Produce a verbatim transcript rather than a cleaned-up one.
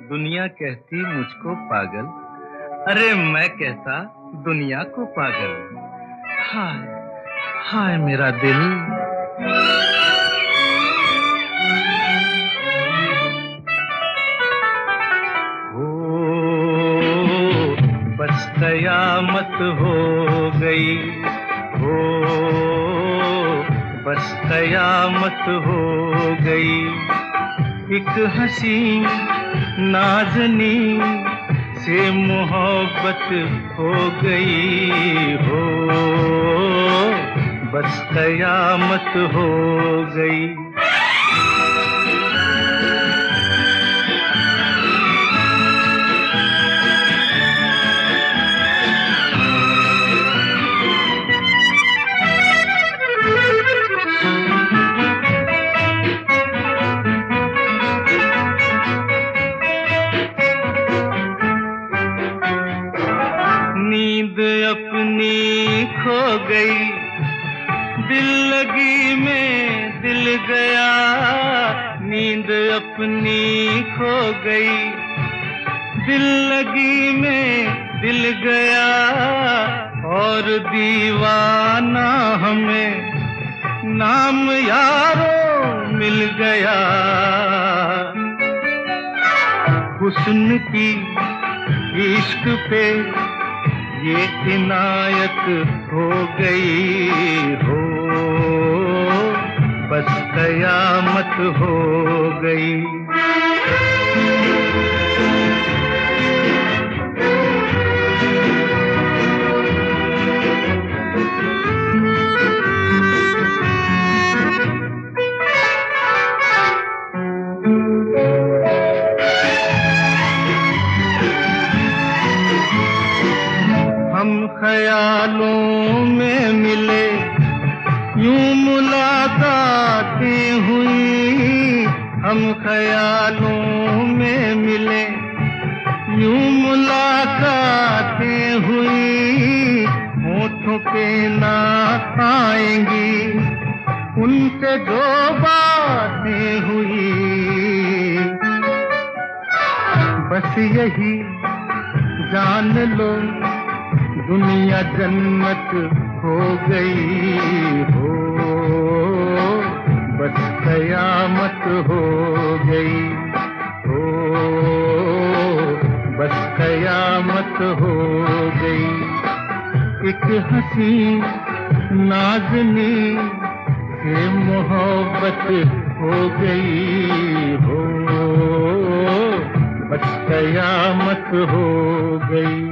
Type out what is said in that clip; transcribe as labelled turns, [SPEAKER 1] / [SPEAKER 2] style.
[SPEAKER 1] दुनिया कहती मुझको पागल, अरे मैं कहता दुनिया को पागल। हाय हाय मेरा दिल। हो बस कयामत हो गई, हो बस कयामत हो गई। एक हंसी नाज़नी से मोहब्बत हो गई, हो बस कयामत हो गई। नींद अपनी खो गई, दिल लगी में दिल गया। नींद अपनी खो गई, दिल लगी में दिल गया। और दीवाना हमें नाम यारो मिल गया। हुस्न की इश्क पे ये इनायत हो गई, हो बस कयामत हो गई। हम ख्यालों में मिले, यूं मुलाकातें हुई। हम ख्यालों में मिले, यूं मुलाकातें हुई। होठों पे ना आएंगी उनसे जो बातें हुई। बस यही जान लो दुनिया जन्नत हो गई, हो बस कयामत हो गई, हो बस कयामत हो गई। एक हंसी नाज़नी से मोहब्बत हो गई, हो बस कयामत हो गई।